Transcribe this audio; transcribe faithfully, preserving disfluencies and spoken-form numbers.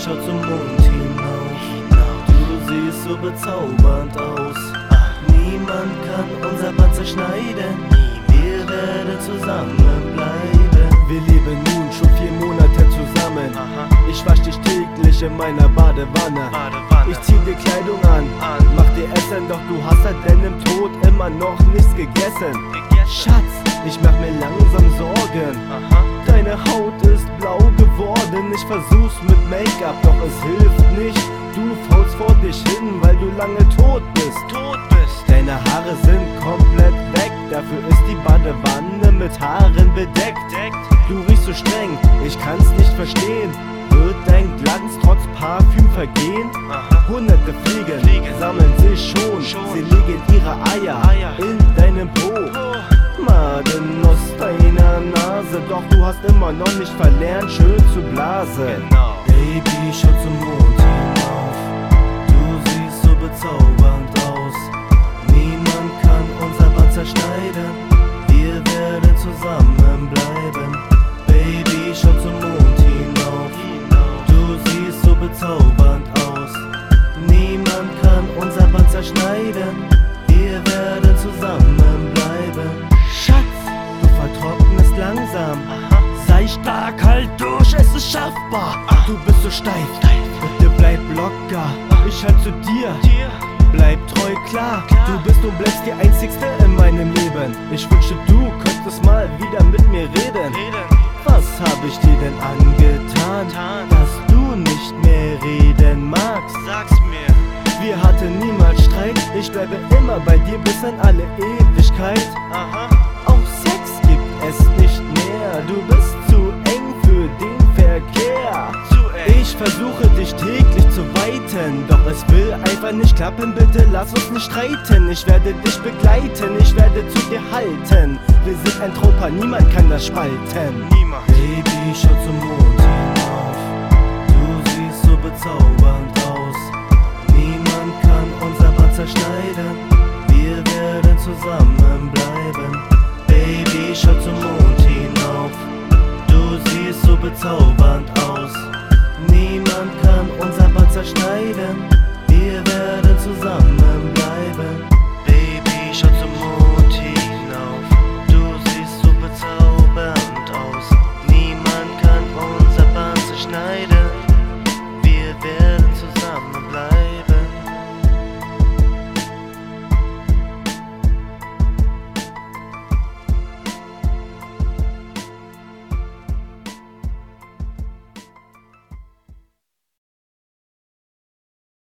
schau zum Mond hinauf. Du siehst so bezaubernd aus. Niemand kann unser Band zerschneiden. Wir werden zusammenbleiben. Wir leben nun schon vier Monate zusammen. Ich wasch dich täglich in meiner Badewanne. Ich zieh dir Kleidung an, mach dir Essen, doch du hast seit deinem Tod immer noch nichts gegessen. Schatz, ich mach mir langsam Sorgen. Deine Haut ist blau geworden. Ich versuch's mit Make-up, doch es hilft nicht. Du faulst vor dich hin, weil du lange tot bist. Tot bist. Deine Haare sind komplett weg. Dafür ist die Badewanne mit Haaren bedeckt. Du riechst so streng, ich kann's nicht verstehen. Wird dein Glanz trotz Parfüm vergehen? Hunderte Fliegen, Fliegen sammeln sich schon. schon. Sie legen ihre Eier, Eier in deinem Po. Oh. Maden aus deiner Nase, doch du hast immer noch nicht verlernt, schön zu blasen. Genau. Baby, schau zum Mond hinauf. Du siehst so bezaubernd aus. Niemand kann unser Band zerschneiden. Wir werden zusammenbleiben. Baby, schau zum Mond hinauf. Du siehst so bezaubernd aus. Niemand kann unser Band zerschneiden. Wir werden zusammenbleiben. Schatz, du vertrocknest langsam. Sei stark, halt durch, es ist schaffbar. Du bist so steif, bitte bleib locker. Ich halt zu dir, bleib treu, klar. Du bist und bleibst die einzigste in meinem Leben. Ich wünschte, du könntest mal wieder mit mir reden. Was hab ich dir denn angetan, dass du nicht mehr reden magst? Sag's mir. Wir hatten niemals Streit, ich bleibe immer bei dir bis in alle Ewigkeit. Aha. Auch Sex gibt es nicht mehr, du bist zu eng für den Verkehr. Zu eng. Ich versuche dich täglich zu weiten, doch es will einfach nicht klappen, bitte lass uns nicht streiten. Ich werde dich begleiten, ich werde zu dir halten. Wir sind ein Traumpaar, niemand kann das spalten. Niemand. Baby, schau zum Mond hinauf. Du siehst so bezaubernd aus. Niemand kann unser Band zerschneiden. Wir werden zusammenbleiben. Baby, schau zum Mond hinauf. Du siehst so bezaubernd aus. Niemand kann unser Band zerschneiden. Wir werden zusammenbleiben.